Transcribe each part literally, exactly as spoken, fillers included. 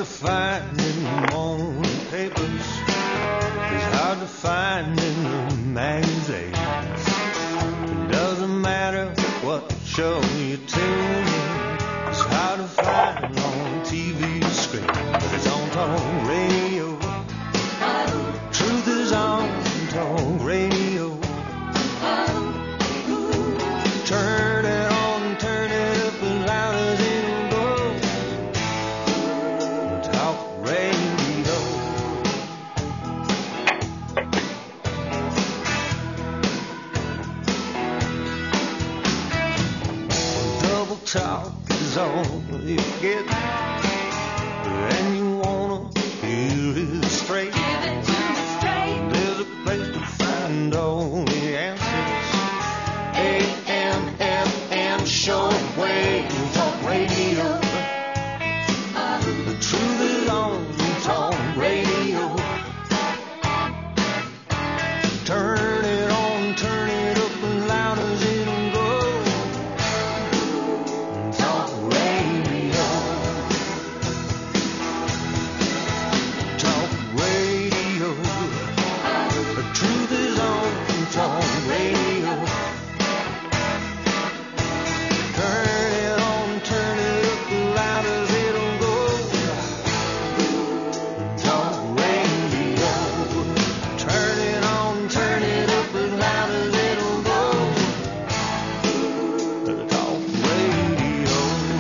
to find in the morning papers. It's hard to find in the magazines. It doesn't matter what show you tune in. It's hard to find on T V screen, but it's on talk radio. Truth is on talk radio. Turn it on, turn it up as loud as it'll go. Talk radio. Double talk is all you get, and you wanna hear it straight. There's a place to find all the answers. A M F M shortwave talk radio. The truth is on talk radio. Turn it on, turn it up as loud as it'll go. Talk radio. Talk radio. The truth is on talk radio. Turn it on, turn it up as loud as it'll go. Talk radio. Turn it on, turn it up as loud as it'll go. Talk radio.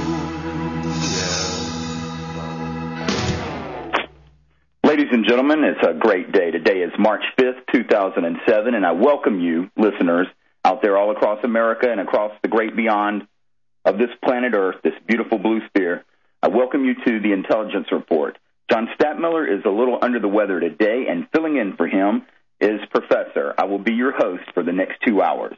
Yeah. Ladies and gentlemen, it's a great day. Today is March fifth, two thousand seven, and I welcome you, listeners, out there all across America and across the great beyond of this planet Earth, this beautiful blue sphere. I welcome you to the Intelligence Report. John Stadtmiller is a little under the weather today, and filling in for him is Professor. I will be your host for the next two hours.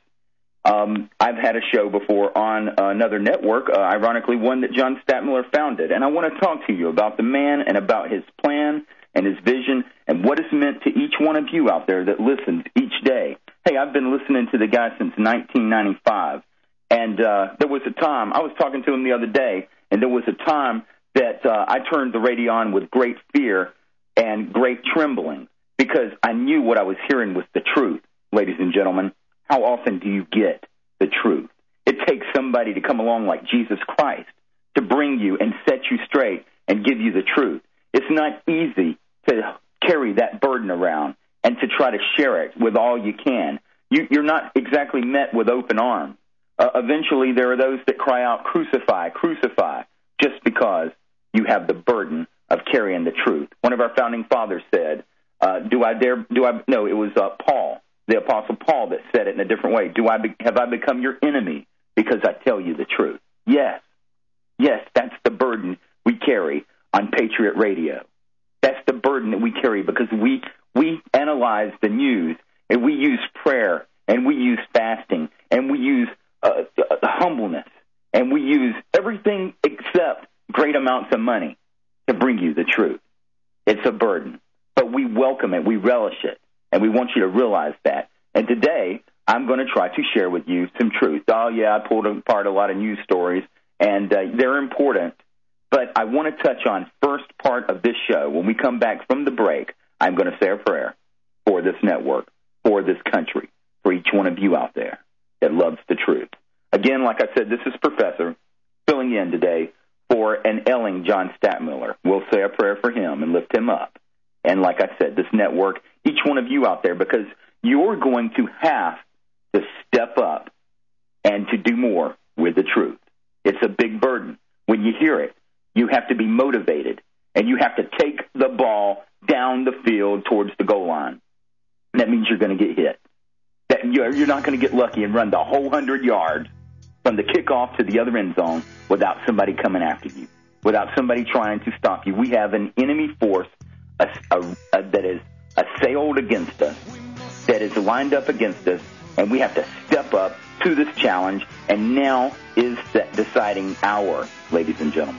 Um, I've had a show before on another network, uh, ironically one that John Stadtmiller founded, and I want to talk to you about the man and about his plan and his vision and what it's meant to each one of you out there that listens each day. Hey, I've been listening to the guy since nineteen ninety-five, and uh, there was a time, I was talking to him the other day, and there was a time that uh, I turned the radio on with great fear and great trembling because I knew what I was hearing was the truth. Ladies and gentlemen, how often do you get the truth? It takes somebody to come along like Jesus Christ to bring you and set you straight and give you the truth. It's not easy to carry that burden around and to try to share it with all you can. You, you're not exactly met with open arms. Uh, eventually, there are those that cry out, crucify, crucify, just because you have the burden of carrying the truth. One of our founding fathers said, uh, do I dare, do I, no, it was uh, Paul, the Apostle Paul that said it in a different way. Do I, be, have I become your enemy because I tell you the truth? Yes. Yes, that's the burden we carry on Patriot Radio. That's the burden that we carry because we, we analyze the news, and we use prayer, and we use fasting, and we use uh, uh, humbleness, and we use everything except great amounts of money to bring you the truth. It's a burden, but we welcome it, we relish it, and we want you to realize that. And today, I'm going to try to share with you some truth. Oh, yeah, I pulled apart a lot of news stories, and uh, they're important, but I want to touch on first part of this show. When we come back from the break, I'm going to say a prayer for this network, for this country, for each one of you out there that loves the truth. Again, like I said, this is Professor filling in today for an ailing John Stadtmiller. We'll say a prayer for him and lift him up. And like I said, this network, each one of you out there, because you're going to have to step up and to do more with the truth. It's a big burden. When you hear it, you have to be motivated, and you have to take the ball down the field towards the goal line. That means you're going to get hit. That you're not going to get lucky and run the whole hundred yards from the kickoff to the other end zone without somebody coming after you, without somebody trying to stop you. We have an enemy force a, a, a, that is assailed against us, that is lined up against us, and we have to step up to this challenge, and now is that deciding hour, ladies and gentlemen.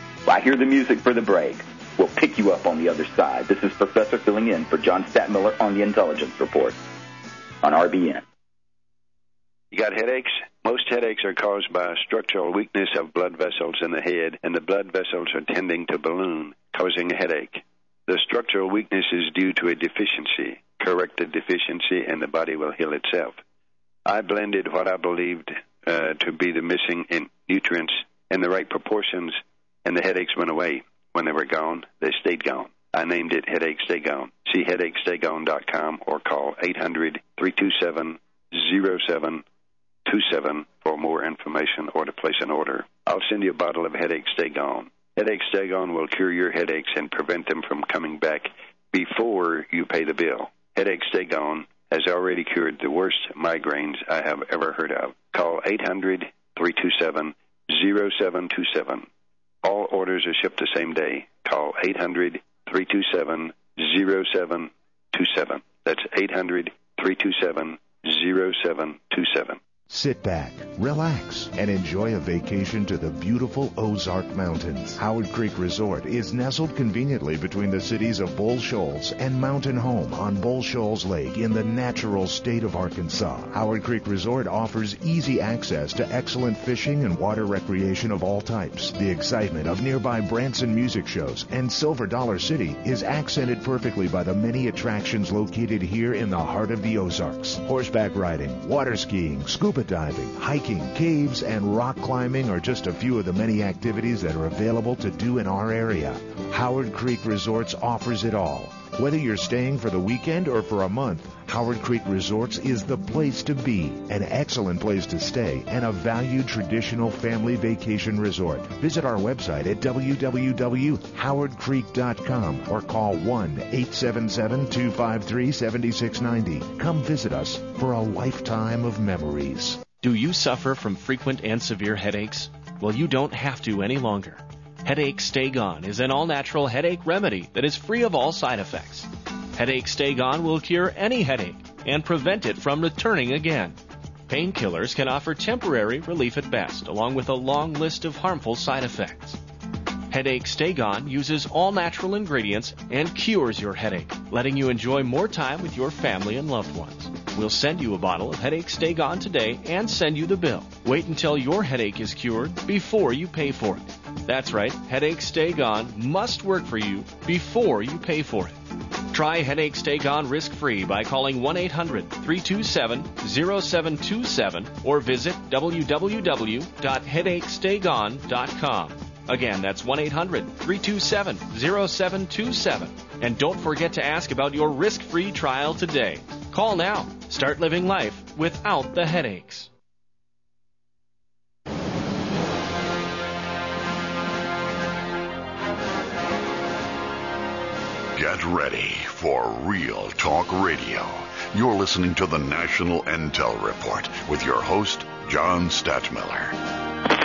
I hear the music for the break. We'll pick you up on the other side. This is Professor filling in for John Stadtmiller on the Intelligence Report on R B N. You got headaches? Most headaches are caused by structural weakness of blood vessels in the head, and the blood vessels are tending to balloon. causing a headache. The structural weakness is due to a deficiency. Correct the deficiency, and the body will heal itself. I blended what I believed uh, to be the missing in nutrients in the right proportions, and the headaches went away. When they were gone, they stayed gone. I named it Headache Stay Gone. See headache stay gone dot com or call eight hundred, three two seven, zero seven two seven for more information or to place an order. I'll send you a bottle of Headache Stay Gone. Headache Stay Gone will cure your headaches and prevent them from coming back before you pay the bill. Headache Stay Gone has already cured the worst migraines I have ever heard of. Call eight hundred, three two seven, zero seven two seven. All orders are shipped the same day. Call eight hundred, three two seven, zero seven two seven. That's eight hundred, three two seven, zero seven two seven. Sit back, relax, and enjoy a vacation to the beautiful Ozark Mountains. Howard Creek Resort is nestled conveniently between the cities of Bull Shoals and Mountain Home on Bull Shoals Lake in the natural state of Arkansas. Howard Creek Resort offers easy access to excellent fishing and water recreation of all types. The excitement of nearby Branson music shows and Silver Dollar City is accented perfectly by the many attractions located here in the heart of the Ozarks. Horseback riding, water skiing, scuba diving, hiking, caves, and rock climbing are just a few of the many activities that are available to do in our area. Howard Creek Resorts offers it all. Whether you're staying for the weekend or for a month, Howard Creek Resorts is the place to be, an excellent place to stay, and a valued traditional family vacation resort. Visit our website at w w w dot howard creek dot com or call one eight seven seven, two five three, seven six nine zero. Come visit us for a lifetime of memories. Do you suffer from frequent and severe headaches? Well, you don't have to any longer. Headache Stay Gone is an all-natural headache remedy that is free of all side effects. Headache Stay Gone will cure any headache and prevent it from returning again. Painkillers can offer temporary relief at best, along with a long list of harmful side effects. Headache Stay Gone uses all-natural ingredients and cures your headache, letting you enjoy more time with your family and loved ones. We'll send you a bottle of Headache Stay Gone today and send you the bill. Wait until your headache is cured before you pay for it. That's right, Headache Stay Gone must work for you before you pay for it. Try Headache Stay Gone risk-free by calling one eight hundred, three two seven, zero seven two seven or visit w w w dot headache stay gone dot com. Again, that's one eight hundred, three two seven, zero seven two seven. And don't forget to ask about your risk-free trial today. Call now. Start living life without the headaches. Get ready for Real Talk Radio. You're listening to the National Intel Report with your host, John Stadtmiller.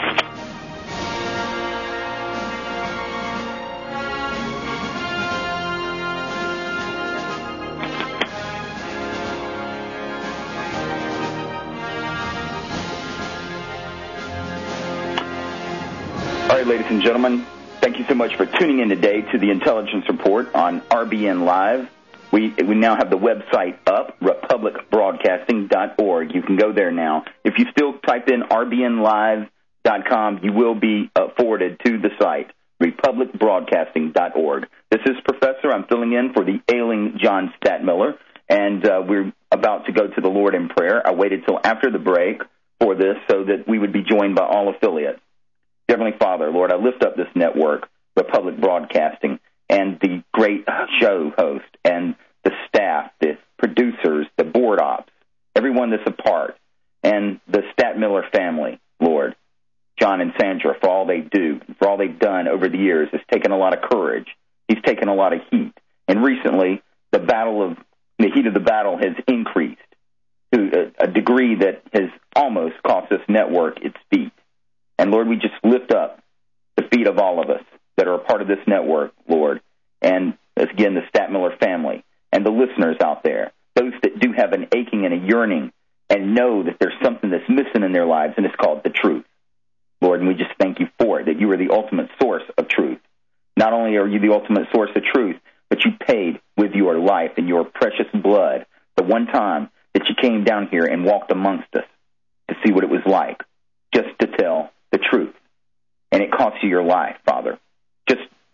All right, ladies and gentlemen, thank you so much for tuning in today to the Intelligence Report on R B N Live. We we now have the website up, republic broadcasting dot org. You can go there now. If you still type in r b n live dot com, you will be uh, forwarded to the site, republic broadcasting dot org. This is Professor. I'm filling in for the ailing John Stadtmiller, and uh, we're about to go to the Lord in prayer. I waited till after the break for this so that we would be joined by all affiliates. Heavenly Father, Lord, I lift up this network, Republic Broadcasting, and the great show host and the staff, the producers, the board ops, everyone that's a part, and the Stadtmiller family, Lord. John and Sandra, for all they do, for all they've done over the years, has taken a lot of courage. He's taken a lot of heat. And recently, the battle of the heat of the battle has increased to a, a degree that has almost cost this network its feet. And, Lord, we just lift up the feet of all of us that are a part of this network, Lord, and, again, the Stadtmiller family and the listeners out there, those that do have an aching and a yearning and know that there's something that's missing in their lives, and it's called the truth. Lord, and we just thank you for it, that you are the ultimate source of truth. Not only are you the ultimate source of truth, but you paid with your life and your precious blood the one time that you came down here and walked amongst us to see what it was like, just to tell the truth. And it cost you your life, Father. Just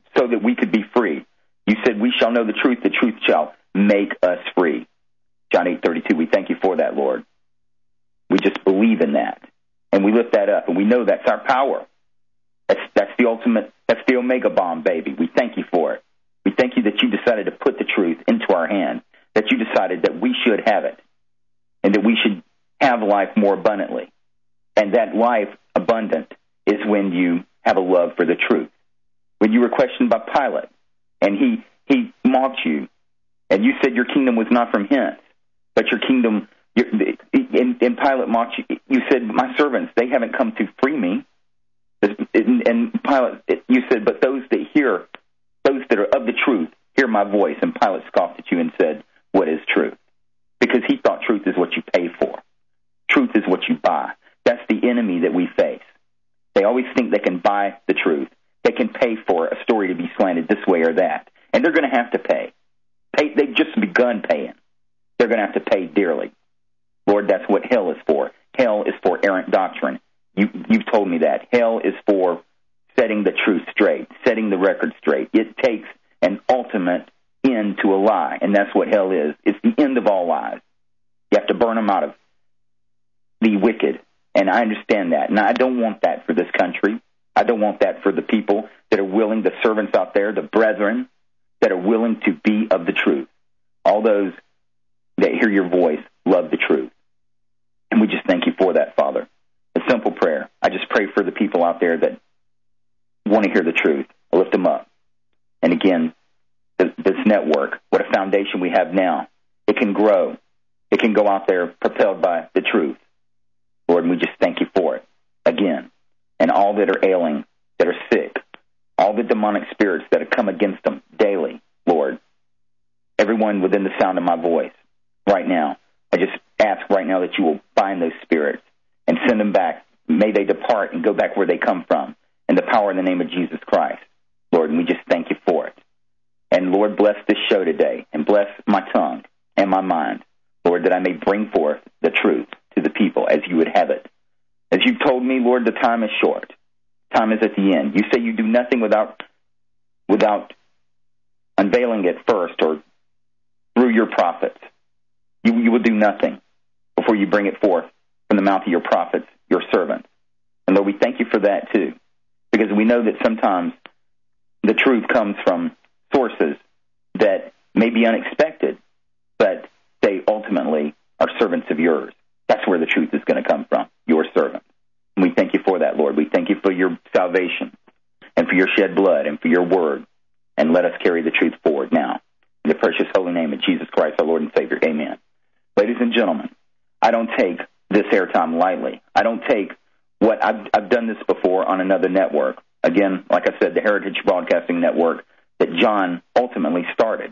so that we could be free. You said, we shall know the truth, the truth shall make us free. John eight thirty-two, we thank you for that, Lord. We just believe in that, and we lift that up, and we know that's our power. That's, that's the ultimate, that's the Omega bomb, baby. We thank you for it. We thank you that you decided to put the truth into our hand, that you decided that we should have it, and that we should have life more abundantly. And that life abundant is when you have a love for the truth. When you were questioned by Pilate, and he, he mocked you, and you said your kingdom was not from hence, but your kingdom, your, and, and Pilate mocked you. You said, my servants, they haven't come to free me. And, and Pilate, you said, but those that hear, those that are of the truth, hear my voice. And Pilate scoffed at you and said, what is truth? Because he thought truth is what you pay for. Truth is what you buy. That's the enemy that we face. They always think they can buy the truth. They can pay for a story to be slanted this way or that. And they're going to have to pay. pay. They've just begun paying. They're going to have to pay dearly. Lord, that's what hell is for. Hell is for errant doctrine. You, you've told me that. Hell is for setting the truth straight, setting the record straight. It takes an ultimate end to a lie, and that's what hell is. It's the end of all lies. You have to burn them out of the wicked, and I understand that. And I don't want that for this country. I don't want that for the people that are willing, the servants out there, the brethren, that are willing to be of the truth. All those that hear your voice love the truth. And we just thank you for that, Father. A simple prayer. I just pray for the people out there that want to hear the truth. I lift them up. And again, this, this network, what a foundation we have now. It can grow. It can go out there propelled by the truth. Lord, and we just thank you for it. Again, and all that are ailing, that are sick, all the demonic spirits that have come against them daily, Lord, everyone within the sound of my voice right now, I just ask right now that you will bind those spirits and send them back. May they depart and go back where they come from in the power in the name of Jesus Christ, Lord, and we just thank you for it. And Lord, bless this show today and bless my tongue and my mind, Lord, that I may bring forth the truth to the people as you would have it. As you've told me, Lord, the time is short. Time is at the end. You say you do nothing without without unveiling it first or through your prophets. You, you will do nothing before you bring it forth from the mouth of your prophets, your servants. And Lord, we thank you for that too, because we know that sometimes the truth comes from sources that may be unexpected, but they ultimately are servants of yours. That's where the truth is going to come from, your servant. And we thank you for that, Lord. We thank you for your salvation and for your shed blood and for your word. And let us carry the truth forward now. In the precious holy name of Jesus Christ, our Lord and Savior. Amen. Ladies and gentlemen, I don't take this airtime lightly. I don't take what I've, I've done this before on another network. Again, like I said, the Heritage Broadcasting Network that John ultimately started.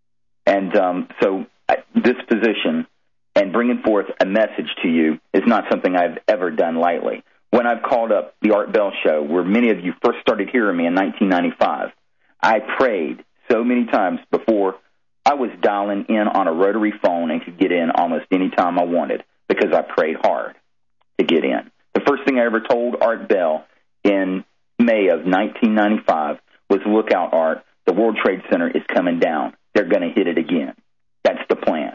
And um, so I, this position and bringing forth a message to you is not something I've ever done lightly. When I've called up the Art Bell Show, where many of you first started hearing me in nineteen ninety-five, I prayed so many times before I was dialing in on a rotary phone and could get in almost any time I wanted because I prayed hard to get in. The first thing I ever told Art Bell in May of nineteen ninety-five was, look out, Art, the World Trade Center is coming down. They're going to hit it again. That's the plan.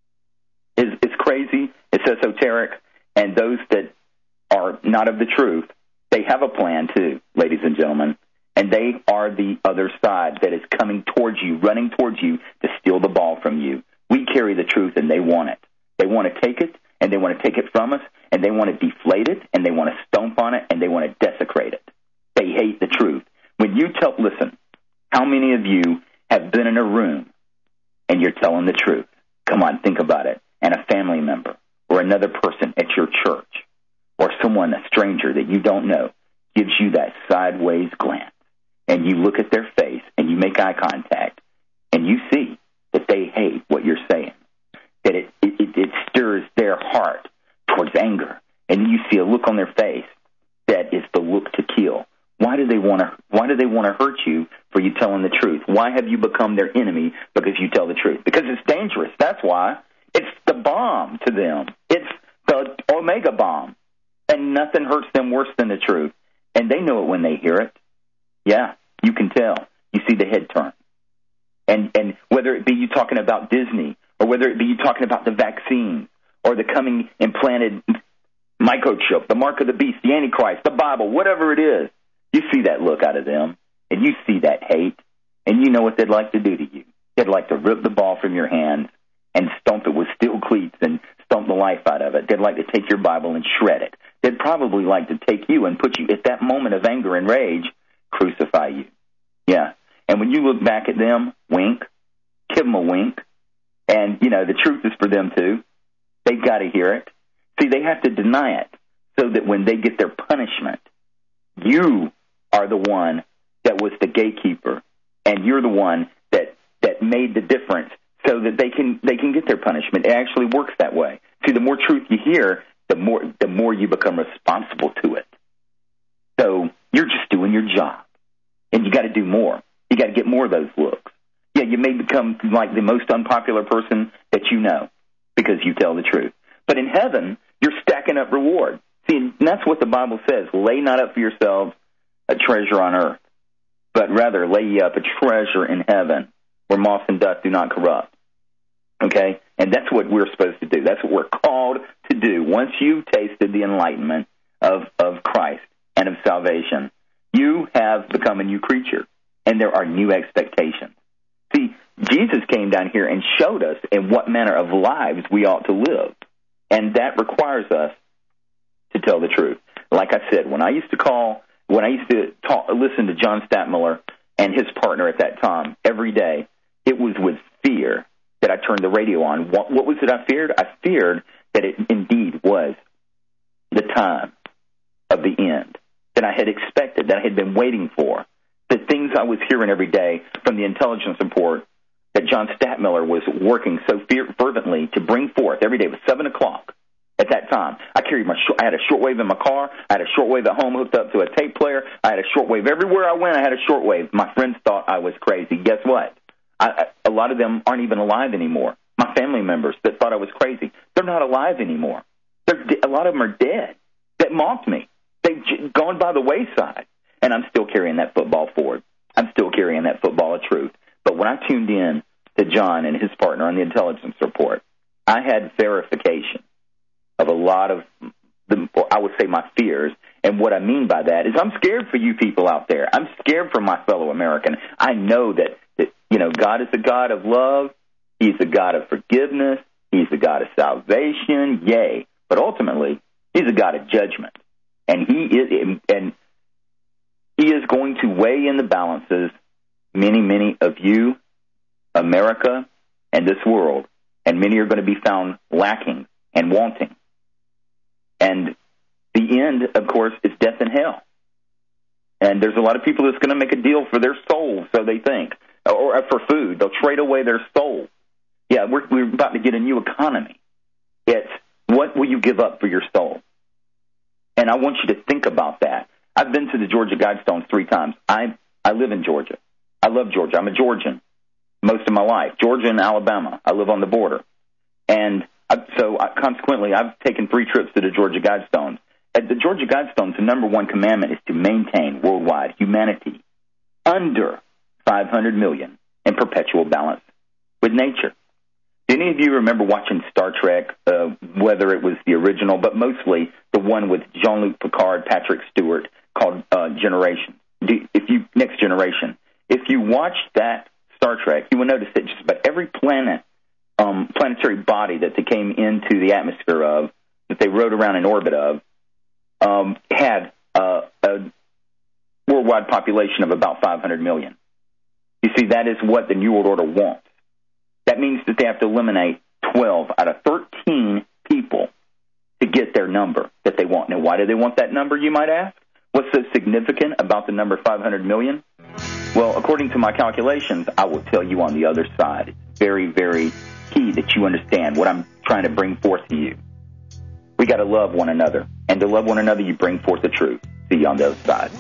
It's, it's crazy. It's esoteric. And those that are not of the truth, they have a plan too, ladies and gentlemen. And they are the other side that is coming towards you, running towards you to steal the ball from you. We carry the truth, and they want it. They want to take it, and they want to take it from us, and they want to deflate it, and they want to stomp on it, and they want to desecrate it. They hate the truth. When you tell, listen, how many of you have been in a room and you're telling the truth? Come on, think about it. And a family member or another person at your church or someone, a stranger that you don't know, gives you that sideways glance. And you look at their face and you make eye contact and you see that they hate what you're saying, that it, it, it stirs their heart towards anger. And you see a look on their face that is the look to kill. Why do they want to, why do they want to hurt you for you telling the truth? Why have you become their enemy because you tell the truth? Because it's dangerous. That's why. It's the bomb to them. It's the Omega bomb. And nothing hurts them worse than the truth. And they know it when they hear it. Yeah, you can tell. you see the head turn. And and whether it be you talking about Disney, or whether it be you talking about the vaccines, or the coming implanted microchip, the mark of the beast, the Antichrist, the Bible, whatever it is, you see that look out of them, and you see that hate, and you know what they'd like to do to you. They'd like to rip the ball from your hands and stomp it with steel cleats and stomp the life out of it. They'd like to take your Bible and shred it. They'd probably like to take you and put you at that moment of anger and rage, crucify you. Yeah. And when you look back at them, wink, give them a wink. And, you know, the truth is for them too. They've got to hear it. See, they have to deny it so that when they get their punishment, you are the one that was the gatekeeper, and you're the one that, that made the difference so that they can they can get their punishment. It actually works that way. See, the more truth you hear, the more the more you become responsible to it. So you're just doing your job, and you got to do more. You got to get more of those looks. Yeah, you may become like the most unpopular person that you know because you tell the truth. But in heaven, you're stacking up reward. See, and that's what the Bible says. Lay not up for yourselves a treasure on earth, but rather lay ye up a treasure in heaven where moth and dust do not corrupt. Okay? And that's what we're supposed to do. That's what we're called to do. Once you've tasted the enlightenment of, of Christ and of salvation, you have become a new creature, and there are new expectations. See, Jesus came down here and showed us in what manner of lives we ought to live, and that requires us to tell the truth. Like I said, when I used to call, when I used to talk, listen to John Stadtmiller and his partner at that time every day, it was with fear that I turned the radio on. What, what was it I feared? I feared that it indeed was the time of the end that I had expected, that I had been waiting for. The things I was hearing every day from the intelligence report that John Stadtmiller was working so fervently to bring forth every day. It was seven o'clock at that time. I carried my, I had a shortwave in my car. I had a shortwave at home hooked up to a tape player. I had a shortwave everywhere I went. I had a shortwave. My friends thought I was crazy. Guess what? I, I, a lot of them aren't even alive anymore. My family members that thought I was crazy, they're not alive anymore. They're, a lot of them are dead. That mocked me. They've gone by the wayside. And I'm still carrying that football forward. I'm still carrying that football of truth. But when I tuned in to John and his partner on the intelligence report, I had verification of a lot of, the, I would say, my fears. And what I mean by that is I'm scared for you people out there. I'm scared for my fellow American. I know that, that you know, God is a God of love. He's a God of forgiveness. He's a God of salvation. Yay. But ultimately, he's a God of judgment. And he is, and He is going to weigh in the balances many, many of you, America, and this world, and many are going to be found lacking and wanting. And the end, of course, is death and hell. And there's a lot of people that's going to make a deal for their soul, so they think, or for food. They'll trade away their soul. Yeah, we're, we're about to get a new economy. It's what will you give up for your soul? And I want you to think about that. I've been to the Georgia Guidestones three times. I I live in Georgia. I love Georgia. I'm a Georgian most of my life. Georgia and Alabama. I live on the border. And I, so I, consequently, I've taken three trips to the Georgia Guidestones. At the Georgia Guidestones, the number one commandment is to maintain worldwide humanity under five hundred million in perpetual balance with nature. Do any of you remember watching Star Trek, uh, whether it was the original, but mostly the one with Jean-Luc Picard, Patrick Stewart, called uh, Generation? Do, if you Next Generation. If you watched that Star Trek, you will notice that just about every planet, um, planetary body that they came into the atmosphere of, that they rode around in orbit of, um, had uh, a worldwide population of about five hundred million. You see, that is what the New World Order wants. That means that they have to eliminate twelve out of thirteen people to get their number that they want. Now, why do they want that number, you might ask? What's so significant about the number five hundred million? Well, according to my calculations, I will tell you on the other side. It's very, very key that you understand what I'm trying to bring forth to you. We got to love one another. And to love one another, you bring forth the truth. See you on the other side.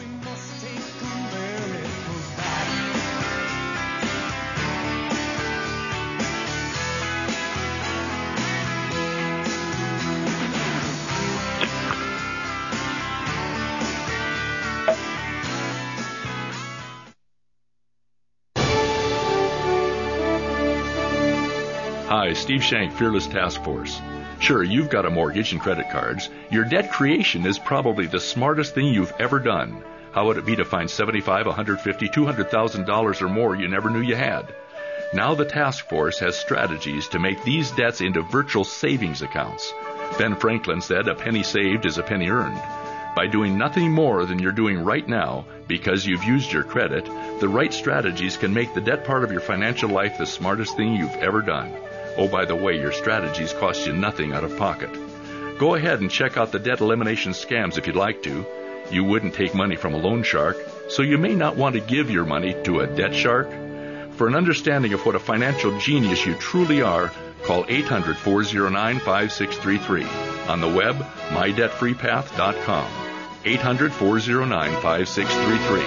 Hi, Steve Shank, Fearless Task Force. Sure, you've got a mortgage and credit cards. Your debt creation is probably the smartest thing you've ever done. How would it be to find seventy-five, one hundred fifty, two hundred thousand dollars or more you never knew you had? Now the task force has strategies to make these debts into virtual savings accounts. Ben Franklin said a penny saved is a penny earned. By doing nothing more than you're doing right now because you've used your credit, the right strategies can make the debt part of your financial life the smartest thing you've ever done. Oh, by the way, your strategies cost you nothing out of pocket. Go ahead and check out the debt elimination scams if you'd like to. You wouldn't take money from a loan shark, so you may not want to give your money to a debt shark. For an understanding of what a financial genius you truly are, call eight hundred, four oh nine, five six three three. On the web, my debt free path dot com. eight hundred, four oh nine, five six three three.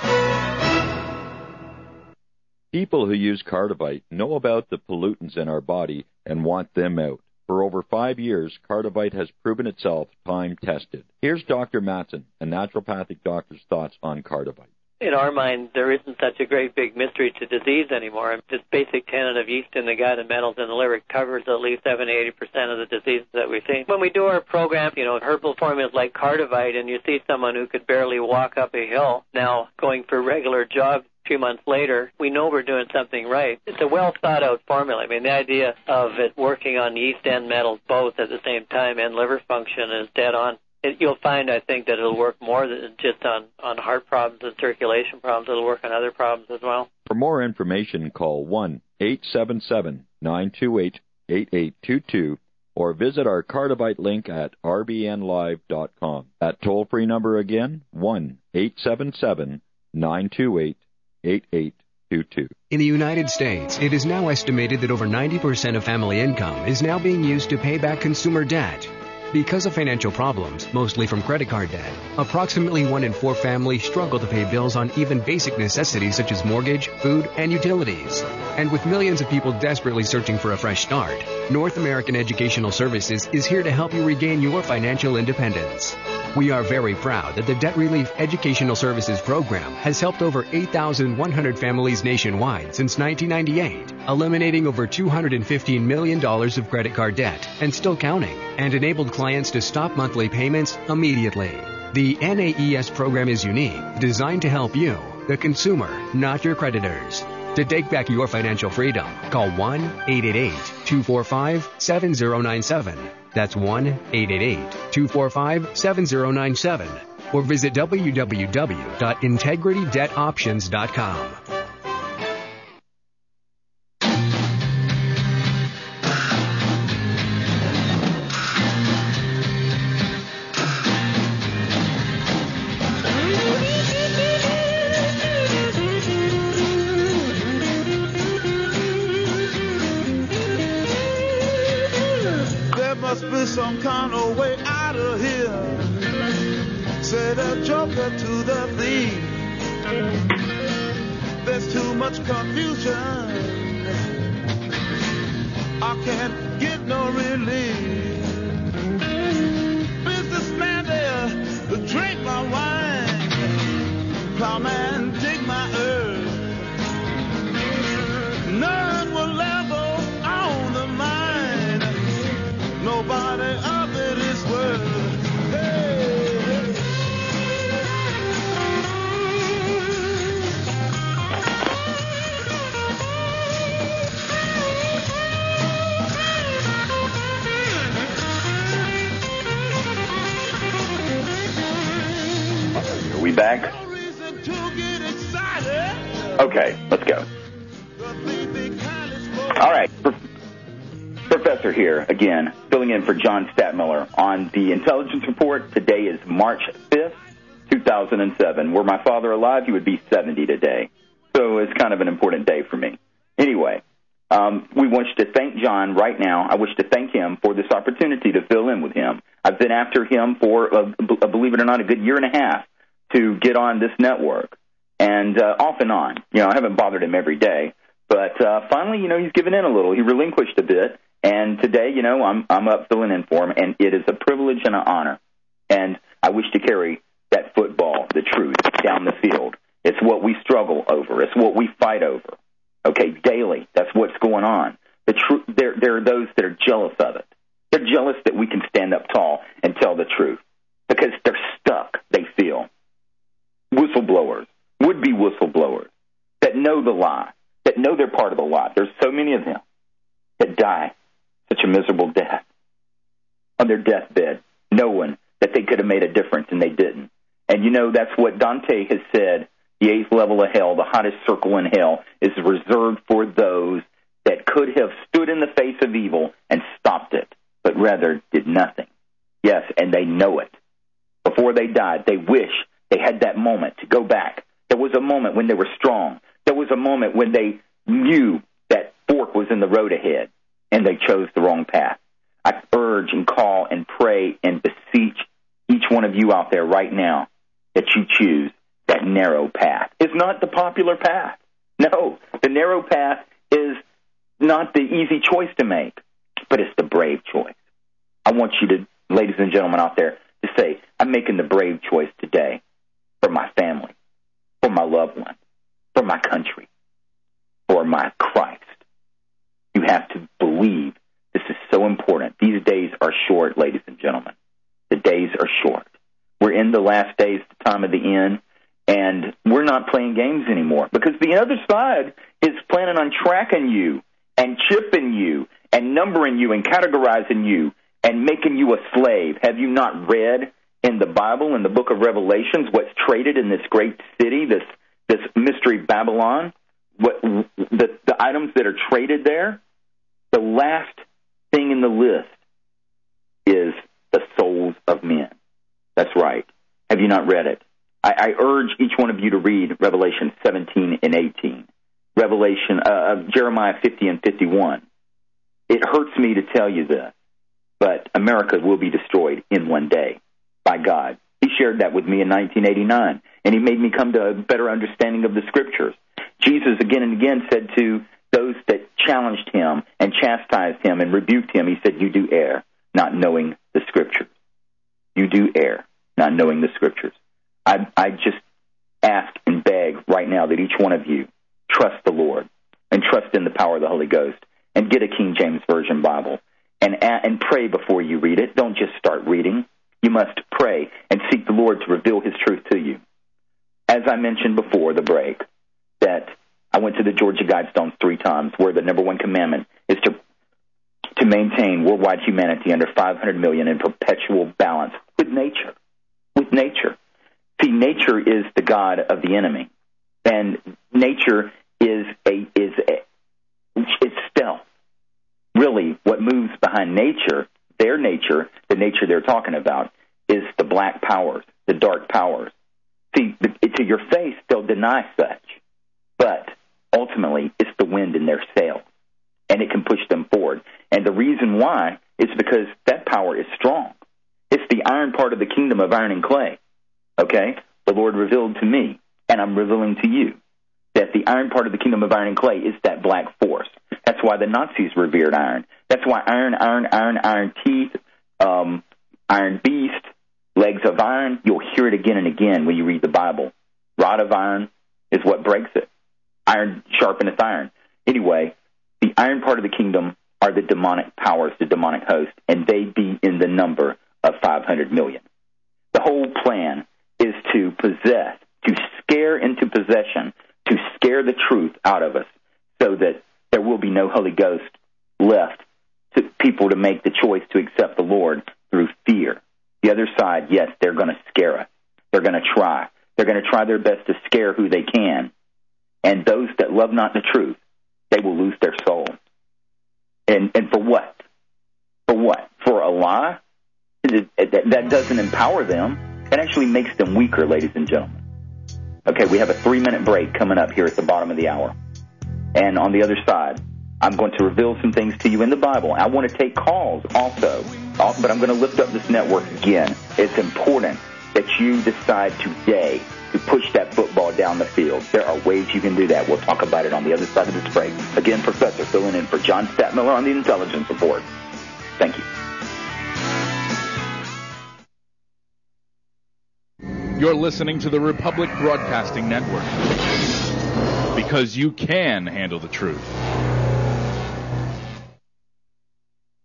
People who use Cardivite know about the pollutants in our body and want them out. For over five years, Cardivite has proven itself time-tested. Here's Doctor Matson, a naturopathic doctor's thoughts on Cardivite. In our mind, there isn't such a great big mystery to disease anymore. This basic tenet of yeast in the gut and metals in the liver covers at least seventy to eighty percent of the diseases that we see. When we do our program, you know, herbal formulas like Cardivite, and you see someone who could barely walk up a hill now going for regular jogs a few months later, we know we're doing something right. It's a well-thought-out formula. I mean, the idea of it working on yeast and metals both at the same time and liver function is dead on. It, you'll find, I think, that it'll work more than just on, on heart problems and circulation problems. It'll work on other problems as well. For more information, call one eight seven seven, nine two eight, eight eight two two or visit our Cardivite link at r b n live dot com. That toll-free number again, one eight seven seven, nine two eight, eight eight two two. In the United States, it is now estimated that over ninety percent of family income is now being used to pay back consumer debt. Because of financial problems, mostly from credit card debt, approximately one in four families struggle to pay bills on even basic necessities such as mortgage, food, and utilities. And with millions of people desperately searching for a fresh start, North American Educational Services is here to help you regain your financial independence. We are very proud that the Debt Relief Educational Services Program has helped over eight thousand one hundred families nationwide since nineteen ninety-eight, eliminating over two hundred fifteen million dollars of credit card debt and still counting, and enabled clients to stop monthly payments immediately. The N A E S program is unique, designed to help you, the consumer, not your creditors. To take back your financial freedom, call one eight eight eight, two four five, seven zero nine seven. That's one eight eight eight, two four five, seven zero nine seven. Or visit w w w dot integrity debt options dot com. Some kind of way out of here, said a joker to the thief. There's too much confusion, I can't get no relief. Businessman there, drink my wine. Plowman, dig my earth. None will ever own the mine. Nobody of it is worth. Hey, hey. Are we back? Okay, let's go. All right. Professor here, again, filling in for John Stadtmiller on the Intelligence Report. Today is March fifth, two thousand seven. Were my father alive, he would be seventy today. So it's kind of an important day for me. Anyway, um, we wish to thank John right now. I wish to thank him for this opportunity to fill in with him. I've been after him for, uh, believe it or not, a good year and a half to get on this network. And uh, off and on. You know, I haven't bothered him every day. But uh, finally, you know, he's given in a little. He relinquished a bit. And today, you know, I'm I'm up filling in for him, and it is a privilege and an honor. And I wish to carry that football, the truth, down the field. It's what we struggle over. It's what we fight over. Okay, daily. That's what's going on. The tr- there, there are those that are jealous of it. They're jealous that we can stand up tall and tell the truth because they're stuck, they feel. Whistleblowers, would-be whistleblowers that know the lie, that know they're part of the lie. There's so many of them that die such a miserable death on their deathbed, knowing that they could have made a difference and they didn't. And you know, that's what Dante has said. The eighth level of hell, the hottest circle in hell, is reserved for those that could have stood in the face of evil and stopped it, but rather did nothing. Yes, and they know it. Before they died, they wish they had that moment to go back. There was a moment when they were strong. There was a moment when they knew that fork was in the road ahead, and they chose the wrong path. I urge and call and pray and beseech each one of you out there right now that you choose that narrow path. It's not the popular path. No, the narrow path is not the easy choice to make, but it's the brave choice. I want you to, ladies and gentlemen out there, to say, I'm making the brave choice today for my family, for my loved ones, for my country, for my Christ. You have to believe this is so important. These days are short, ladies and gentlemen. The days are short. We're in the last days, the time of the end, and we're not playing games anymore because the other side is planning on tracking you and chipping you and numbering you and categorizing you and making you a slave. Have you not read in the Bible, in the book of Revelations, what's traded in this great city, this this mystery Babylon, what the, the items that are traded there? The last thing in the list is the souls of men. That's right. Have you not read it? I, I urge each one of you to read Revelation seventeen and eighteen, Revelation uh, Jeremiah fifty and fifty-one. It hurts me to tell you this, but America will be destroyed in one day by God. He shared that with me in nineteen eighty-nine, and he made me come to a better understanding of the Scriptures. Jesus again and again said to those that challenged him and chastised him and rebuked him, he said, you do err, not knowing the Scriptures. You do err, not knowing the Scriptures. I, I just ask and beg right now that each one of you trust the Lord and trust in the power of the Holy Ghost and get a King James Version Bible and, and pray before you read it. Don't just start reading. You must pray and seek the Lord to reveal His truth to you. As I mentioned before the break, that I went to the Georgia Guidestones three times, where the number one commandment is to to maintain worldwide humanity under five hundred million in perpetual balance with nature. With nature. See, nature is the god of the enemy, and nature is a is a, it's stealth. Really, what moves behind nature, their nature, the nature they're talking about, is the black powers, the dark powers. See, to your face, they'll deny such, but ultimately, it's the wind in their sails, and it can push them forward. And the reason why is because that power is strong. It's the iron part of the kingdom of iron and clay. Okay? The Lord revealed to me, and I'm revealing to you, that the iron part of the kingdom of iron and clay is that black force. That's why the Nazis revered iron. That's why iron, iron, iron, iron teeth, um, iron beast, legs of iron, you'll hear it again and again when you read the Bible. Rod of iron is what breaks it. Iron sharpeneth iron. Anyway, the iron part of the kingdom are the demonic powers, the demonic host, and they be in the number of five hundred million. The whole plan is to possess, to scare into possession, to scare the truth out of us so that there will be no Holy Ghost left to people to make the choice to accept the Lord through fear. The other side, yes, they're going to scare us. They're going to try. They're going to try their best to scare who they can. And those that love not the truth, they will lose their soul. And and for what? For what? For a lie? That doesn't empower them. It actually makes them weaker, ladies and gentlemen. Okay, we have a three-minute break coming up here at the bottom of the hour. And on the other side, I'm going to reveal some things to you in the Bible. I want to take calls also, but I'm going to lift up this network again. It's important that you decide today to push that football down the field. There are ways you can do that. We'll talk about it on the other side of this break. Again, Professor filling in for John Statmiller on the Intelligence Report. Thank you. You're listening to the Republic Broadcasting Network, because you can handle the truth.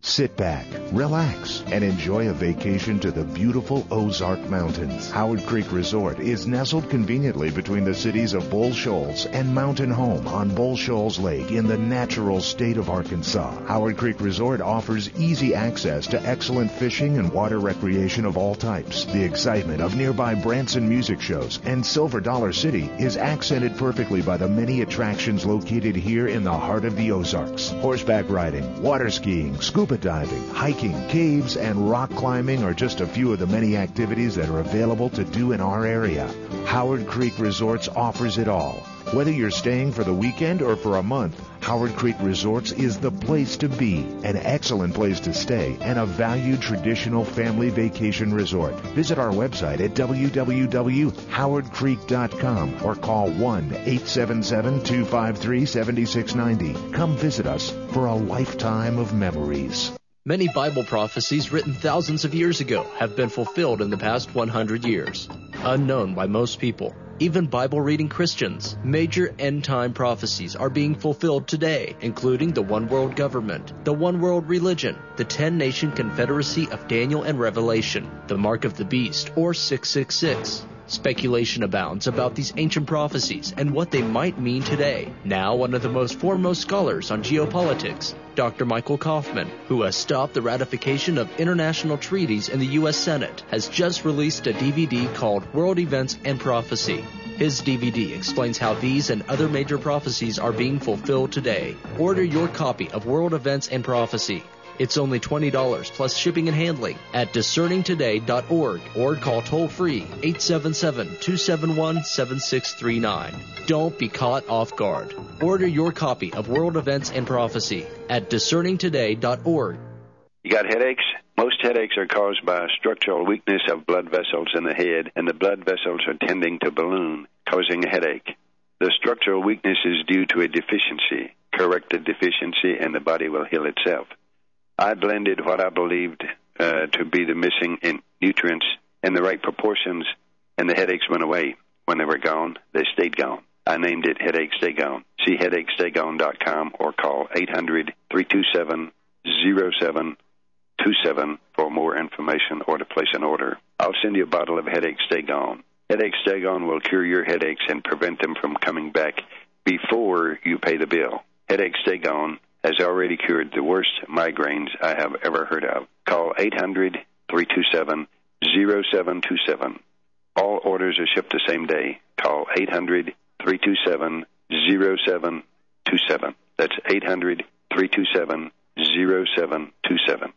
Sit back, relax, and enjoy a vacation to the beautiful Ozark Mountains. Howard Creek Resort is nestled conveniently between the cities of Bull Shoals and Mountain Home on Bull Shoals Lake in the natural state of Arkansas. Howard Creek Resort offers easy access to excellent fishing and water recreation of all types. The excitement of nearby Branson music shows and Silver Dollar City is accented perfectly by the many attractions located here in the heart of the Ozarks. Horseback riding, water skiing, scuba diving, hiking, caves, and rock climbing are just a few of the many activities that are available to do in our area. Howard Creek Resorts offers it all. Whether you're staying for the weekend or for a month, Howard Creek Resorts is the place to be, an excellent place to stay, and a valued traditional family vacation resort. Visit our website at w w w dot howard creek dot com or call one eight seven seven, two five three, seven six nine zero. Come visit us for a lifetime of memories. Many Bible prophecies written thousands of years ago have been fulfilled in the past one hundred years. Unknown by most people, even Bible-reading Christians, major end-time prophecies are being fulfilled today, including the one-world government, the one-world religion, the ten-nation confederacy of Daniel and Revelation, the mark of the beast, or six six six. Speculation abounds about these ancient prophecies and what they might mean today. Now, one of the most foremost scholars on geopolitics, Doctor Michael Kaufman, who has stopped the ratification of international treaties in the U S Senate, has just released a D V D called World Events and Prophecy. His D V D explains how these and other major prophecies are being fulfilled today. Order your copy of World Events and Prophecy. It's only twenty dollars plus shipping and handling at discerning today dot org or call toll-free eight seven seven, two seven one, seven six three nine. Don't be caught off guard. Order your copy of World Events and Prophecy at discerning today dot org. You got headaches? Most headaches are caused by a structural weakness of blood vessels in the head, and the blood vessels are tending to balloon, causing a headache. The structural weakness is due to a deficiency. Correct the deficiency, and the body will heal itself. I blended what I believed uh, to be the missing in nutrients in the right proportions, and the headaches went away. When they were gone, they stayed gone. I named it Headache Stay Gone. See headache stay gone dot com or call eight hundred, three two seven, zero seven two seven for more information or to place an order. I'll send you a bottle of Headache Stay Gone. Headache Stay Gone will cure your headaches and prevent them from coming back before you pay the bill. Headache Stay Gone has already cured the worst migraines I have ever heard of. Call eight hundred, three two seven, zero seven two seven. All orders are shipped the same day. Call eight hundred, three two seven, zero seven two seven. That's eight hundred, three two seven, zero seven two seven.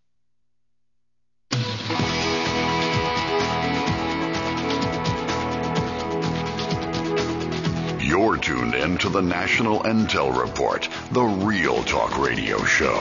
You're tuned in to the National Intel Report, the Real Talk Radio Show.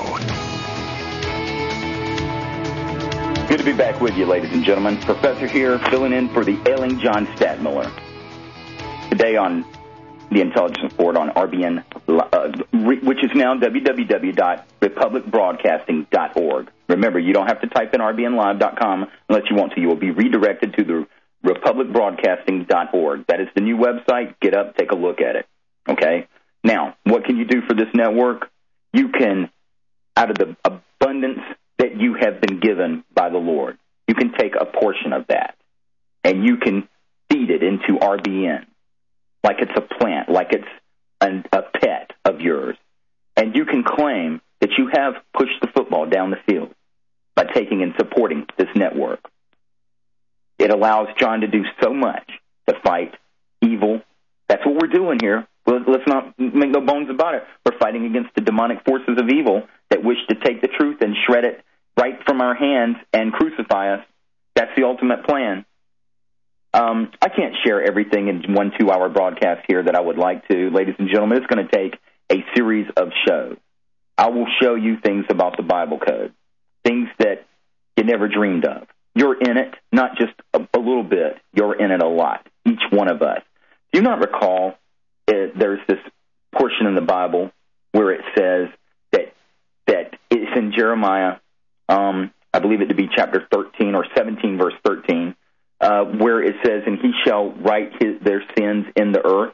Good to be back with you, ladies and gentlemen. Professor here, filling in for the ailing John Stadtmiller. Today on the Intelligence Report on R B N, uh, which is now w w w dot republic broadcasting dot org. Remember, you don't have to type in r b n live dot com unless you want to. You will be redirected to the republic broadcasting dot org. That is the new website. Get up, take a look at it. Okay? Now, what can you do for this network? You can, out of the abundance that you have been given by the Lord, you can take a portion of that, and you can feed it into R B N, like it's a plant, like it's an, a pet of yours. And you can claim that you have pushed the football down the field by taking and supporting this network. It allows John to do so much to fight evil. That's what we're doing here. Let's not make no bones about it. We're fighting against the demonic forces of evil that wish to take the truth and shred it right from our hands and crucify us. That's the ultimate plan. Um, I can't share everything in one two-hour broadcast here that I would like to. Ladies and gentlemen, it's going to take a series of shows. I will show you things about the Bible code, things that you never dreamed of. You're in it, not just a, a little bit. You're in it a lot, each one of us. Do you not recall it, there's this portion in the Bible where it says that that it's in Jeremiah, um, I believe it to be chapter thirteen or seventeen, verse thirteen, uh, where it says, and he shall write his, their sins in the earth.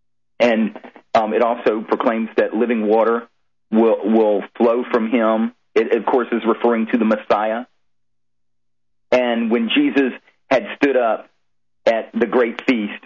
And um, it also proclaims that living water will will flow from him It, of course, is referring to the Messiah. And when Jesus had stood up at the great feast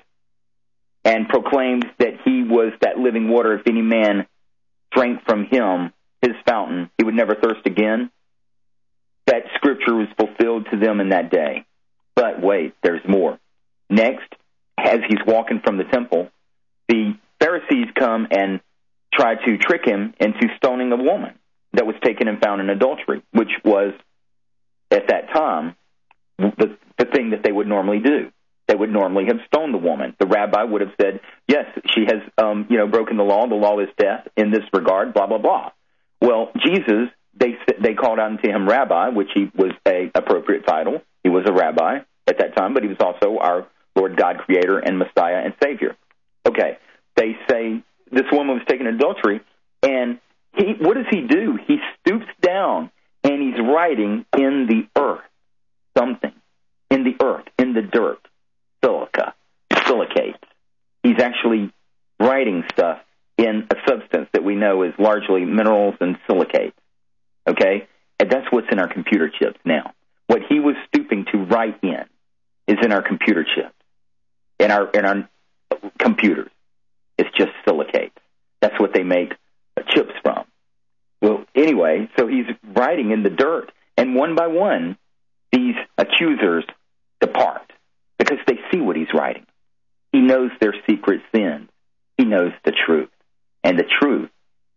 and proclaimed that he was that living water, if any man drank from him, his fountain, he would never thirst again, that scripture was fulfilled to them in that day. But wait, there's more. Next, as he's walking from the temple, the Pharisees come and try to trick him into stoning a woman that was taken and found in adultery, which was, at that time, the, the thing that they would normally do. They would normally have stoned the woman. The rabbi would have said, yes, she has um, you know, broken the law. The law is death in this regard, blah, blah, blah. Well, Jesus, they they called out to him rabbi, which he was a appropriate title. He was a rabbi at that time, but he was also our Lord God, Creator, and Messiah and Savior. Okay, they say this woman was taken in adultery, and he, what does he do? He stoops down, and he's writing in the earth something, in the earth, in the dirt, silica, silicates. He's actually writing stuff in a substance that we know is largely minerals and silicates. Okay? And that's what's in our computer chips now. What he was stooping to write in is in our computer chips, in our in our computers. It's just silicates. That's what they make chips from. Well, anyway, so he's writing in the dirt, and one by one, these accusers depart because they see what he's writing. He knows their secret sins. He knows the truth. And the truth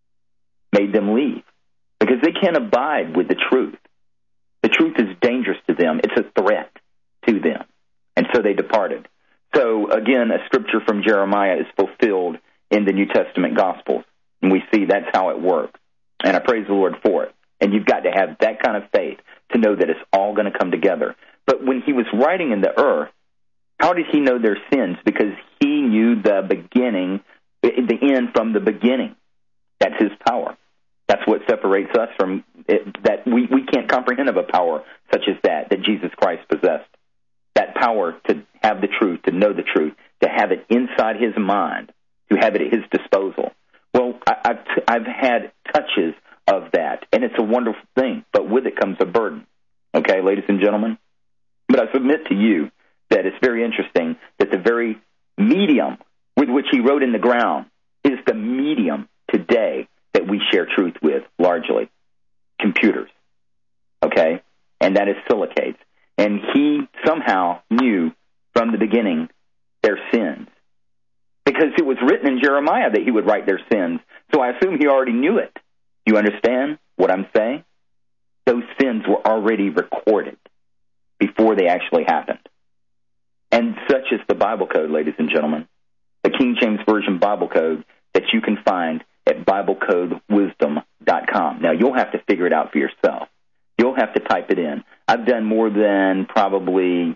made them leave because they can't abide with the truth. The truth is dangerous to them. It's a threat to them. And so they departed. So, again, a scripture from Jeremiah is fulfilled in the New Testament Gospels. And we see that's how it works. And I praise the Lord for it. And you've got to have that kind of faith to know that it's all going to come together. But when he was writing in the earth, how did he know their sins? Because he knew the beginning, the end from the beginning. That's his power. That's what separates us from it, that we, we can't comprehend of a power such as that, that Jesus Christ possessed. That power to have the truth, to know the truth, to have it inside his mind, to have it at his disposal. Well, I, I've, t- I've had touches of that, and it's a wonderful thing, but with it comes a burden. Okay, ladies and gentlemen? But I submit to you that it's very interesting that the very medium with which he wrote in the ground is the medium today that we share truth with, largely. Computers. Okay? And that is silicates. And he somehow knew from the beginning their sins. Because it was written in Jeremiah that he would write their sins. So I assume he already knew it. Do you understand what I'm saying? Those sins were already recorded before they actually happened. And such is the Bible code, ladies and gentlemen. The King James Version Bible code that you can find at Bible Code Wisdom dot com. Now, you'll have to figure it out for yourself. You'll have to type it in. I've done more than probably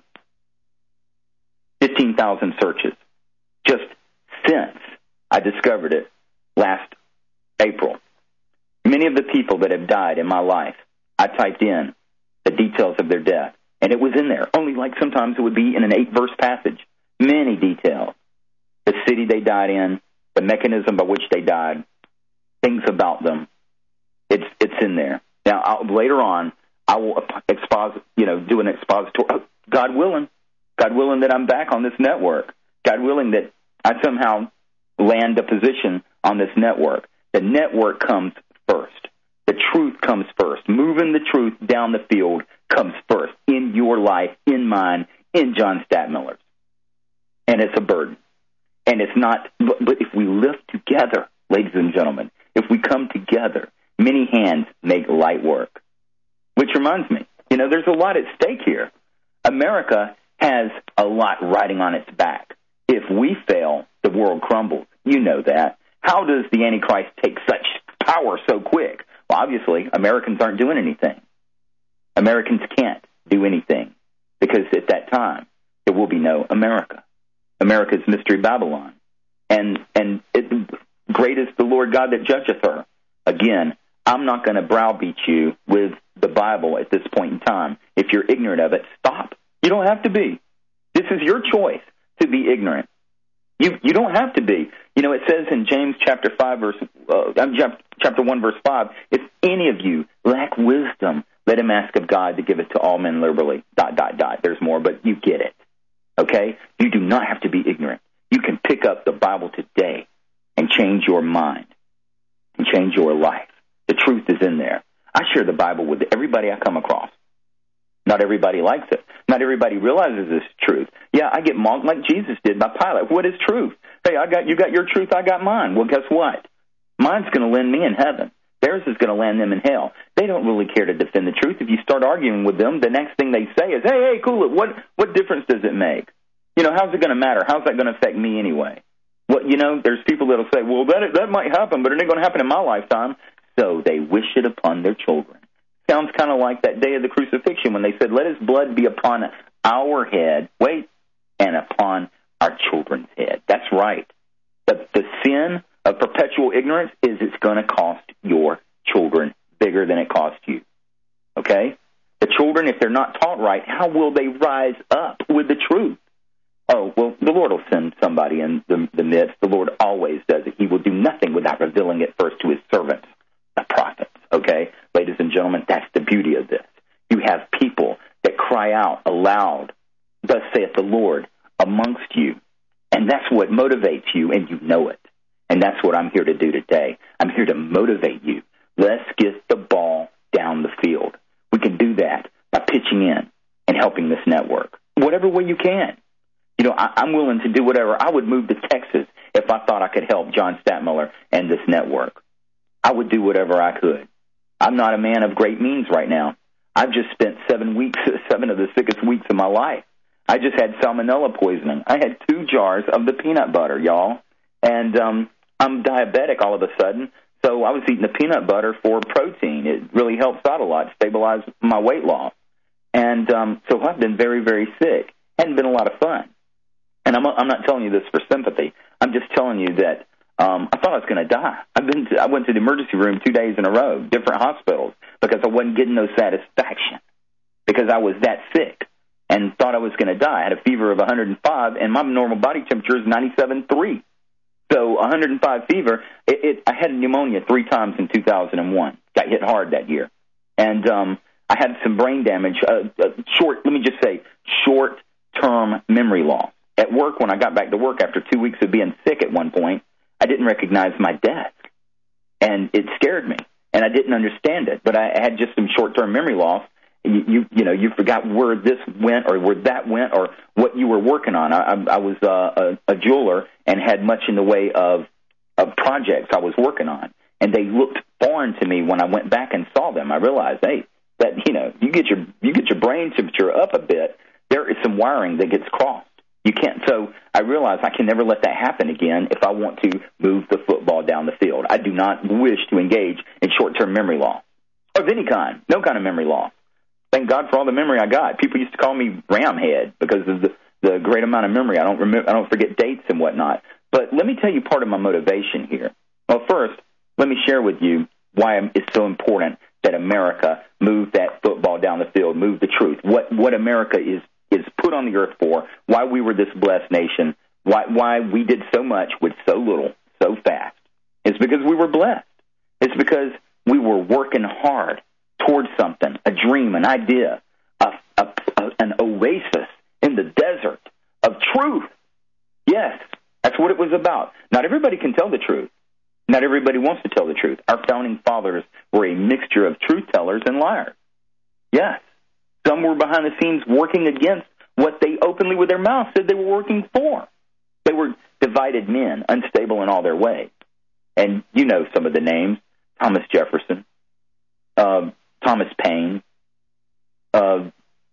fifteen thousand searches just since I discovered it last April. Many of the people that have died in my life, I typed in the details of their death, and it was in there. Only like sometimes it would be in an eight-verse passage. Many details. The city they died in, the mechanism by which they died, things about them. It's it's in there. Now, I'll, later on, I will expose, you know, do an expository. Oh, God willing, God willing that I'm back on this network. God willing that I somehow land a position on this network. The network comes first. The truth comes first. Moving the truth down the field comes first in your life, in mine, in John Stadtmiller's. And it's a burden. And it's not, but, but if we live together, ladies and gentlemen, if we come together, many hands make light work. Which reminds me, you know, there's a lot at stake here. America has a lot riding on its back. If we fail, the world crumbles. You know that. How does the Antichrist take such power so quick? Well, obviously, Americans aren't doing anything. Americans can't do anything because at that time, there will be no America. America's mystery Babylon. And and it, great is the Lord God that judgeth her. Again, I'm not going to browbeat you with the Bible at this point in time. If you're ignorant of it, stop. You don't have to be. This is your choice to be ignorant. You you don't have to be. You know, it says in James chapter five, verse uh, chapter one, verse five, if any of you lack wisdom, let him ask of God to give it to all men liberally. Dot, dot, dot. There's more, but you get it. Okay? You do not have to be ignorant. You can pick up the Bible today and change your mind and change your life. The truth is in there. I share the Bible with everybody I come across. Not everybody likes it. Not everybody realizes this truth. Yeah, I get mocked like Jesus did by Pilate. What is truth? Hey, I got you got your truth, I got mine. Well, guess what? Mine's going to land me in heaven. Theirs is going to land them in hell. They don't really care to defend the truth. If you start arguing with them, the next thing they say is, hey, hey, cool it. What, what difference does it make? You know, how's it going to matter? How's that going to affect me anyway? Well, you know, there's people that will say, well, that that might happen, but it ain't going to happen in my lifetime. So they wish it upon their children. Sounds kind of like that day of the crucifixion when they said, let his blood be upon our head, wait, and upon our children's head. That's right. The, the sin of perpetual ignorance is it's going to cost your children bigger than it cost you. Okay? The children, if they're not taught right, how will they rise up with the truth? Oh, well, the Lord will send somebody in the, the midst. The Lord always does it. He will do nothing without revealing it first to his servants, the prophets. Okay? Ladies and gentlemen, that's the beauty of this. You have people that cry out aloud, thus saith the Lord, amongst you. And that's what motivates you, and you know it. And that's what I'm here to do today. I'm here to motivate you. Let's get the ball down the field. We can do that by pitching in and helping this network. Whatever way you can. You know, I, I'm willing to do whatever. I would move to Texas if I thought I could help John Stadtmiller and this network. I would do whatever I could. I'm not a man of great means right now. I've just spent seven weeks, seven of the sickest weeks of my life. I just had salmonella poisoning. I had two jars of the peanut butter, y'all. And um, I'm diabetic all of a sudden, so I was eating the peanut butter for protein. It really helps out a lot, stabilize my weight loss. And um, so I've been very, very sick. Hadn't been a lot of fun. And I'm, I'm not telling you this for sympathy. I'm just telling you that um, I thought I was going to die. I've been to, I went to the emergency room two days in a row, different hospitals, because I wasn't getting no satisfaction because I was that sick and thought I was going to die. I had a fever of one hundred five, and my normal body temperature is ninety-seven point three. So one hundred five fever, it, it, I had pneumonia three times in two thousand one. Got hit hard that year. And um, I had some brain damage, uh, uh, short, let me just say, short-term memory loss. At work, when I got back to work after two weeks of being sick at one point, I didn't recognize my desk. And it scared me. And I didn't understand it. But I had just some short-term memory loss. You, you, you know, you forgot where this went or where that went or what you were working on. I, I, I was uh, a, a jeweler and had much in the way of, of projects I was working on. And they looked foreign to me when I went back and saw them. I realized, hey, that, you know, you get your you get your brain temperature up a bit, there is some wiring that gets crossed. You can't. So I realized I can never let that happen again if I want to move the football down the field. I do not wish to engage in short-term memory loss of any kind, no kind of memory loss. Thank God for all the memory I got. People used to call me Ramhead because of the, the great amount of memory. I don't remember. I don't forget dates and whatnot. But let me tell you part of my motivation here. Well, first, let me share with you why it's so important that America move that football down the field, move the truth. What what America is is put on the earth for, why we were this blessed nation, why why we did so much with so little, so fast. It's because we were blessed. It's because we were working hard towards something, a dream, an idea, a, a, a, an oasis in the desert of truth. Yes, that's what it was about. Not everybody can tell the truth. Not everybody wants to tell the truth. Our founding fathers were a mixture of truth tellers and liars. Yes. Some were behind the scenes working against what they openly with their mouths said they were working for. They were divided men, unstable in all their ways. And you know some of the names: Thomas Jefferson, uh, Thomas Paine, uh,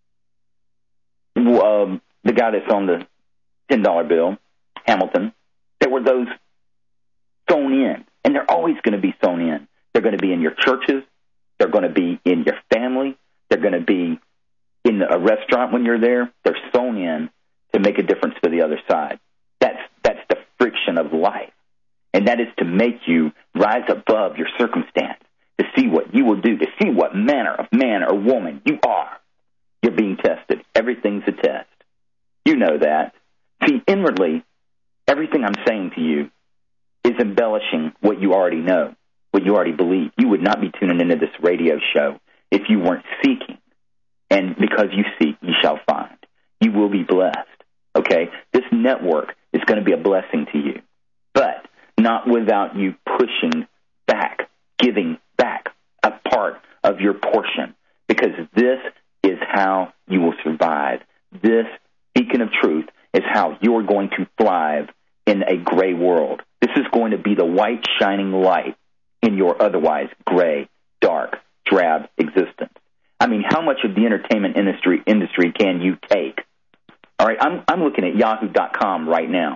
um, the guy that's on the ten dollar bill, Hamilton. There were those sewn in, and they're always going to be sewn in. They're going to be in your churches. They're going to be in your family. They're going to be in a restaurant when you're there. They're sewn in to make a difference for the other side. That's that's the friction of life. And that is to make you rise above your circumstance, to see what you will do, to see what manner of man or woman you are. You're being tested. Everything's a test. You know that. See, inwardly, everything I'm saying to you is embellishing what you already know, what you already believe. You would not be tuning into this radio show if you weren't seeking. And because you seek, you shall find. You will be blessed, okay? This network is going to be a blessing to you, but not without you pushing back, giving back a part of your portion, because this is how you will survive. This beacon of truth is how you're going to thrive in a gray world. This is going to be the white shining light in your otherwise gray, dark, drab existence. I mean, how much of the entertainment industry industry can you take? All right, I'm I'm looking at yahoo dot com right now.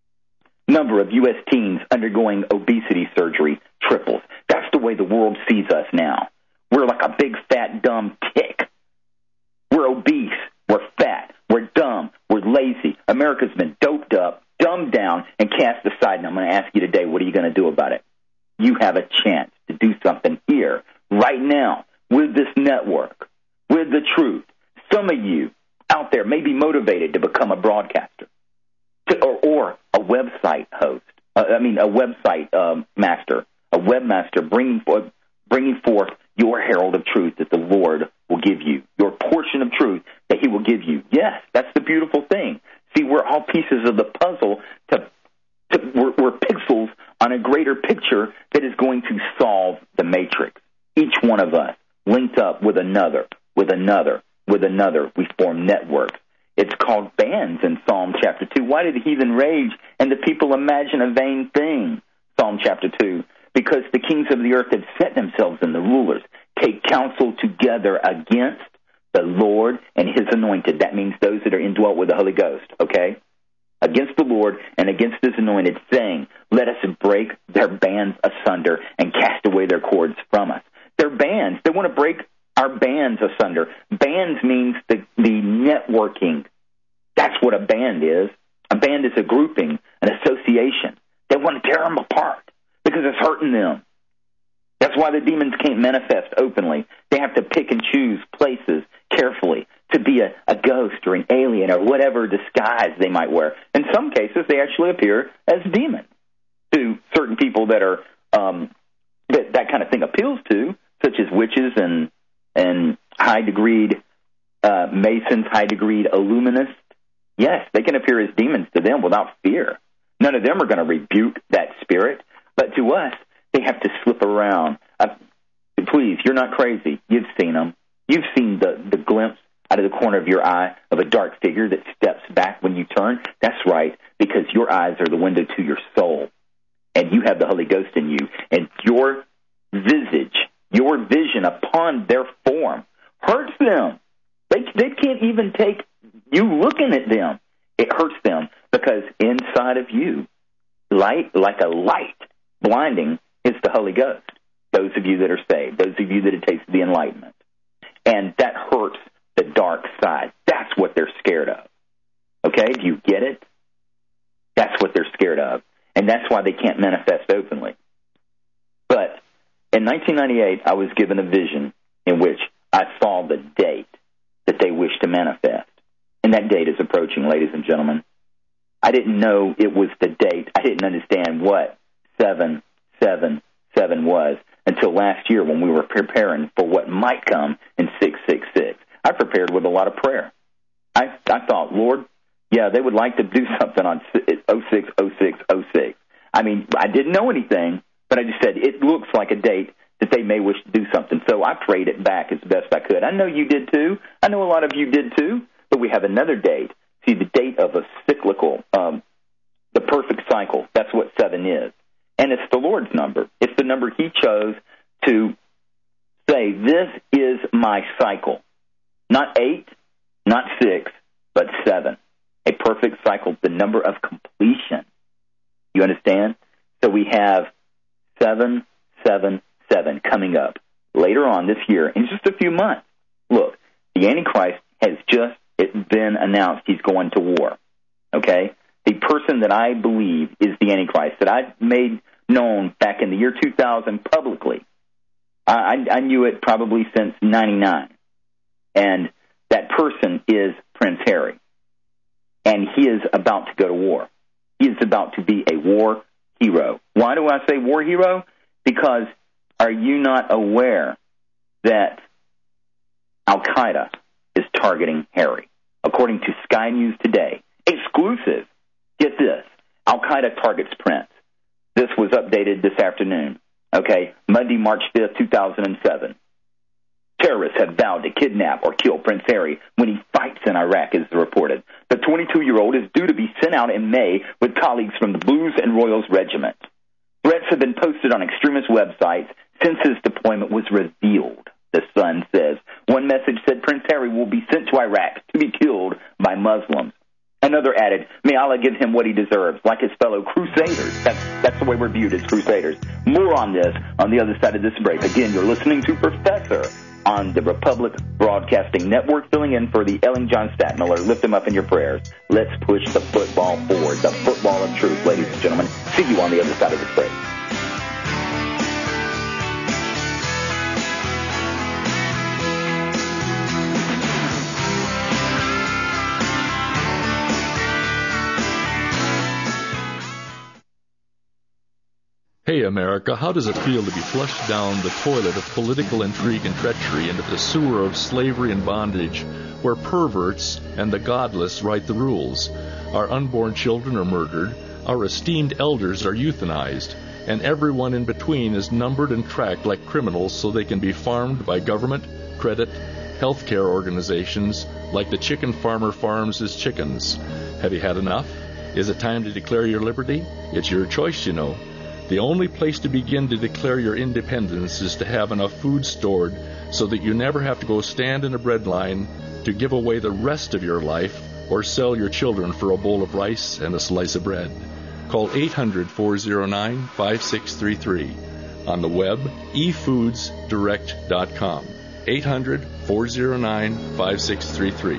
Number of U S teens undergoing obesity surgery triples. That's the way the world sees us now. We're like a big, fat, dumb tick. We're obese. We're fat. We're dumb. We're lazy. America's been doped up, dumbed down, and cast aside. And I'm going to ask you today, what are you going to do about it? You have a chance to do something here, right now, with this network, with the truth. Some of you out there may be motivated to become a broadcaster to, or, or a website host. Uh, I mean, a website um, master, a webmaster bringing forth, bringing forth your herald of truth that the Lord will give you, your portion of truth that he will give you. Yes, that's the beautiful thing. See, we're all pieces of the puzzle. To, to we're, we're pixels on a greater picture that is going to solve the matrix. Each one of us linked up with another, with another, with another. We form networks. It's called bands in Psalm chapter two. Why did the heathen rage and the people imagine a vain thing? Psalm chapter two. Because the kings of the earth have set themselves, and the rulers take counsel together against the Lord and his anointed. That means those that are indwelt with the Holy Ghost, okay? Against the Lord and against his anointed, saying, let us break their bands asunder and cast away their cords from us. Their bands, they want to break our bands asunder. Bands means the, the networking. That's what a band is. A band is a grouping, an association. They want to tear them apart because it's hurting them. That's why the demons can't manifest openly. They have to pick and choose places carefully to be a, a ghost or an alien or whatever disguise they might wear. In some cases, they actually appear as demons to certain people that are um, that that kind of thing appeals to, such as witches and and high-degreed uh, masons, high-degreed illuminists. Yes, they can appear as demons to them without fear. None of them are going to rebuke that spirit. But to us, they have to slip around. Uh, please, you're not crazy. You've seen them. You've seen the, the glimpse out of the corner of your eye of a dark figure that steps back when you turn. That's right, because your eyes are the window to your soul. And you have the Holy Ghost in you. And your visage, your vision upon their form hurts them. They, they can't even take you looking at them. It hurts them because inside of you, light like a light, blinding is the Holy Ghost. Those of you that are saved, those of you that have tasted the enlightenment. And that hurts the dark side. That's what they're scared of. Okay? Do you get it? That's what they're scared of. And that's why they can't manifest openly. But in nineteen ninety-eight, I was given a vision in which I saw the date that they wish to manifest. And that date is approaching, ladies and gentlemen. I didn't know it was the date. I didn't understand what seven seven seven was until last year when we were preparing for what might come in six six six. I prepared with a lot of prayer. I, I thought, Lord, yeah, they would like to do something on oh six oh six oh six. I mean, I didn't know anything, but I just said, it looks like a date that they may wish to do something. So I prayed it back as best I could. I know you did too. I know a lot of you did too. But we have another date. See, the date of a cyclical, um, the perfect cycle. That's what seven is. And it's the Lord's number. It's the number he chose to say, this is my cycle. Not eight, not six, but seven. A perfect cycle, the number of completion. You understand? So we have seven, seven, seven coming up later on this year in just a few months. Look, the Antichrist has just been announced he's going to war. Okay? The person that I believe is the Antichrist, that I made known back in the year two thousand publicly, I, I knew it probably since ninety-nine. And that person is Prince Harry. And he is about to go to war. He is about to be a war hero. Why do I say war hero? Because are you not aware that Al-Qaeda is targeting Harry? According to Sky News today, exclusive, get this, Al-Qaeda targets Prince. This was updated this afternoon, okay, Monday, March fifth, two thousand seven. Terrorists have vowed to kidnap or kill Prince Harry when he fights in Iraq, is reported. The twenty-two-year-old is due to be sent out in May with colleagues from the Blues and Royals Regiment. Threats have been posted on extremist websites since his deployment was revealed, the Sun says. One message said Prince Harry will be sent to Iraq to be killed by Muslims. Another added, may Allah give him what he deserves, like his fellow Crusaders. That's, that's the way we're viewed as Crusaders. More on this on the other side of this break. Again, you're listening to Professor on the Republic Broadcasting Network, filling in for the Ellen John Statmiller. Lift him up in your prayers. Let's push the football forward, the football of truth, ladies and gentlemen. See you on the other side of this break. Hey, America, how does it feel to be flushed down the toilet of political intrigue and treachery into the sewer of slavery and bondage, where perverts and the godless write the rules? Our unborn children are murdered, our esteemed elders are euthanized, and everyone in between is numbered and tracked like criminals so they can be farmed by government, credit, healthcare organizations, like the chicken farmer farms his chickens. Have you had enough? Is it time to declare your liberty? It's your choice, you know. The only place to begin to declare your independence is to have enough food stored so that you never have to go stand in a bread line to give away the rest of your life or sell your children for a bowl of rice and a slice of bread. Call eight hundred, four oh nine, five six three three. On the web, e foods direct dot com. eight hundred, four oh nine, five six three three.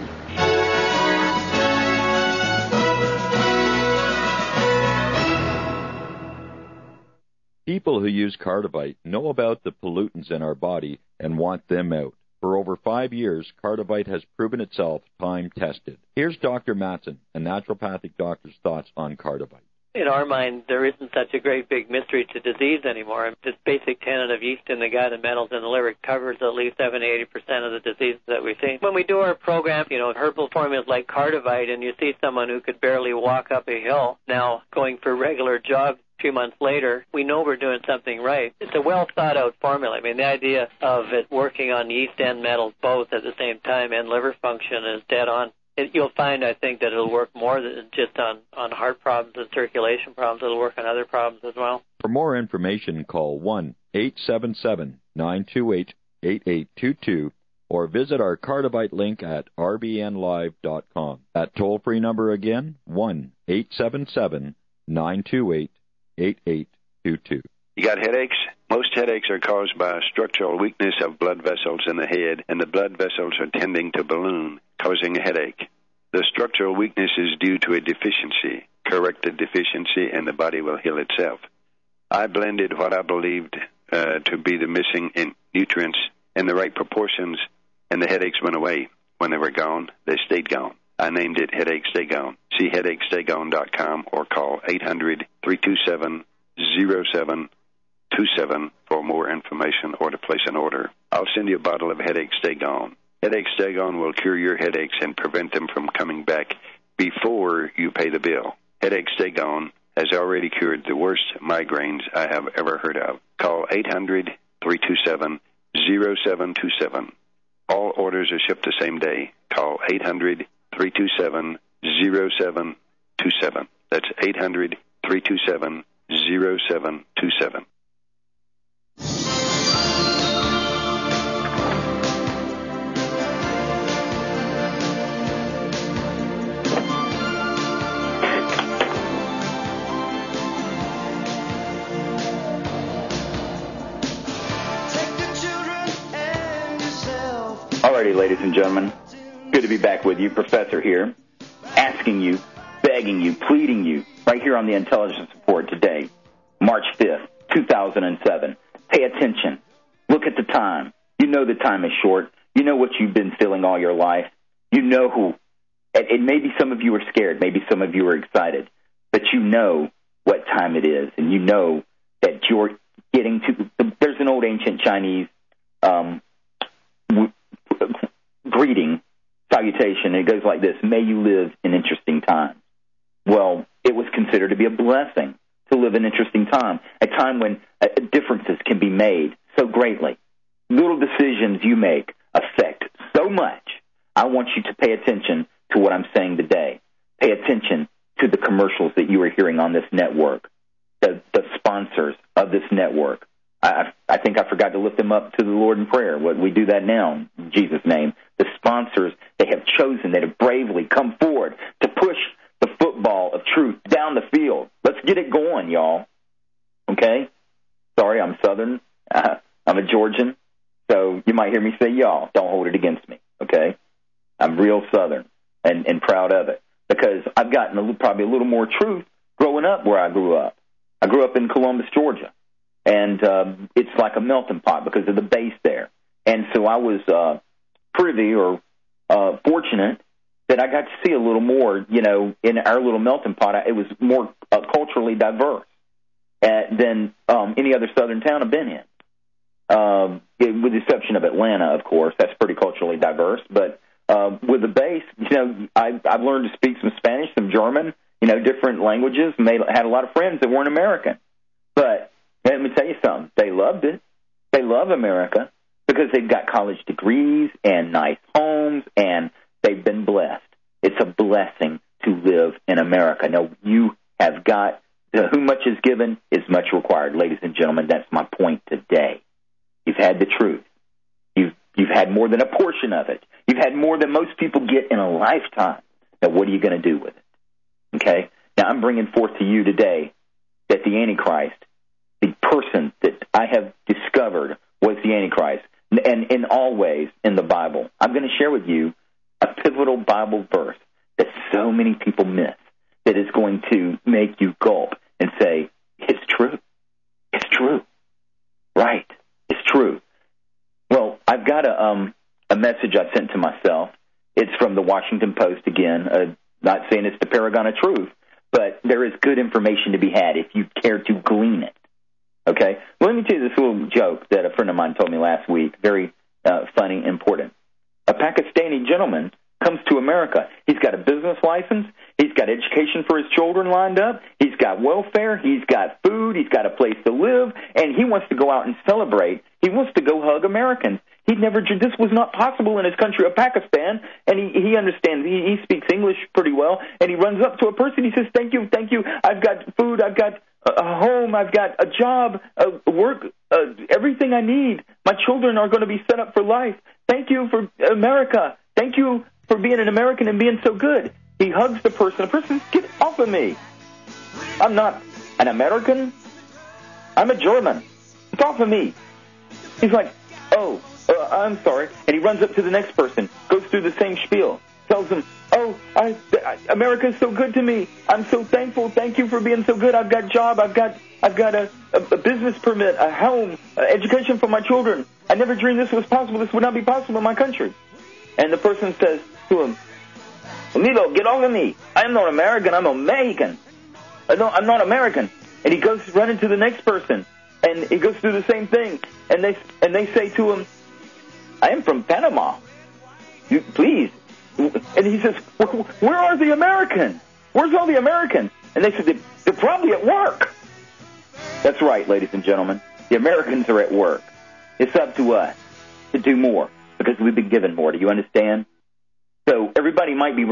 People who use Cardivite know about the pollutants in our body and want them out. For over five years, Cardivite has proven itself time-tested. Here's Doctor Matson, a naturopathic doctor's thoughts on Cardivite. In our mind, there isn't such a great big mystery to disease anymore. This basic tenet of yeast in the gut and metals in the liver covers at least seventy to eighty percent of the diseases that we see. When we do our program, you know, herbal formulas like Cardivite, and you see someone who could barely walk up a hill now going for regular jogs a few months later, we know we're doing something right. It's a well-thought-out formula. I mean, the idea of it working on yeast and metals both at the same time and liver function is dead on. It, you'll find, I think, that it'll work more than just on, on heart problems and circulation problems. It'll work on other problems as well. For more information, call one eight seven seven, nine two eight, eight eight two two or visit our Cardivite link at r b n live dot com. That toll-free number again, one eight seven seven, nine two eight, eight eight two two. You got headaches? Most headaches are caused by a structural weakness of blood vessels in the head, and the blood vessels are tending to balloon, causing a headache. The structural weakness is due to a deficiency. Correct the deficiency, and the body will heal itself. I blended what I believed uh, to be the missing in nutrients in the right proportions, and the headaches went away. When they were gone, they stayed gone. I named it Headache Stay Gone. See headache stay gone dot com or call eight hundred, three two seven, zero seven two seven for more information or to place an order. I'll send you a bottle of Headache Stay Gone. Headache Stay Gone will cure your headaches and prevent them from coming back before you pay the bill. Headache Stay Gone has already cured the worst migraines I have ever heard of. Call eight hundred, three two seven, zero seven two seven. All orders are shipped the same day. Call eight hundred, three two seven, zero seven two seven. That's eight hundred, three two seven, zero seven two seven. Alrighty, ladies and gentlemen, good to be back with you. Professor here, asking you, begging you, pleading you, right here on the Intelligence Report today, March fifth, two thousand seven. Pay attention. Look at the time. You know the time is short. You know what you've been feeling all your life. You know who, and, and maybe some of you are scared. Maybe some of you are excited. But you know what time it is, and you know that you're getting to. There's an old ancient Chinese um, w- greeting, salutation, and it goes like this: "May you live in interesting times." Well, it was considered to be a blessing to live in interesting time, a time when uh, differences can be made so greatly. Little decisions you make affect so much. I want you to pay attention to what I'm saying today. Pay attention to the commercials that you are hearing on this network, the, the sponsors of this network. I, I think I forgot to lift them up to the Lord in prayer. What we do that now in Jesus' name. The sponsors, they have chosen, that have bravely come forward to push the football of truth down the field. Let's get it going, y'all. Okay? Sorry, I'm Southern. Uh, I'm a Georgian. So you might hear me say y'all. Don't hold it against me. Okay? I'm real Southern and, and proud of it, because I've gotten a little, probably a little more truth growing up where I grew up. I grew up in Columbus, Georgia, and uh, it's like a melting pot because of the base there. And so I was uh, privy or uh, fortunate that I got to see a little more, you know, in our little melting pot. It was more uh, culturally diverse uh, than um, any other southern town I've been in, um, with the exception of Atlanta, of course. That's pretty culturally diverse, but Uh, with the base, you know, I, I've learned to speak some Spanish, some German, you know, different languages. Made had a lot of friends that weren't American. But let me tell you something. They loved it. They love America because they've got college degrees and nice homes, and they've been blessed. It's a blessing to live in America. Now, you have got, who much is given is much required. Ladies and gentlemen, that's my point today. You've had the truth. You've, you've had more than a portion of it. You've had more than most people get in a lifetime. Now, what are you going to do with it? Okay? Now, I'm bringing forth to you today that the Antichrist, the person that I have discovered was the Antichrist, and in all ways in the Bible, I'm going to share with you a pivotal Bible verse that so many people miss, that is going to make you gulp and say, it's true. It's true. Right. It's true. Well, I've got a... um. A message I sent to myself. It's from the Washington Post again. Uh, not saying it's the paragon of truth, but there is good information to be had if you care to glean it. Okay? Well, let me tell you this little joke that a friend of mine told me last week. Very uh, funny, important. A Pakistani gentleman comes to America. He's got a business license. He's got education for his children lined up. He's got welfare. He's got food. He's got a place to live. And he wants to go out and celebrate. He wants to go hug Americans. He never. This was not possible in his country of Pakistan, and he, he understands. He, he speaks English pretty well, and he runs up to a person. He says, "Thank you, thank you. I've got food. I've got a home. I've got a job, a work, uh, everything I need. My children are going to be set up for life. Thank you for America. Thank you for being an American and being so good." He hugs the person. The person says, "Get off of me. I'm not an American. I'm a German. Get off of me." He's like, "Oh, uh, I'm sorry." And he runs up to the next person, goes through the same spiel, tells them, "Oh, I, I, America is so good to me. I'm so thankful. Thank you for being so good. I've got a job. I've got, I've got a, a, a business permit, a home, uh, education for my children. I never dreamed this was possible. This would not be possible in my country." And the person says to him, "Amigo, get off of me. I'm not American. I'm American. I don't, I'm not American." And he goes running to the next person, and he goes through the same thing. And they and they say to him, "I am from Panama. You, please." And he says, "Where are the Americans? Where's all the Americans?" And they said, "They're, they're probably at work." That's right, ladies and gentlemen. The Americans are at work. It's up to us to do more because we've been given more. Do you understand? So everybody might be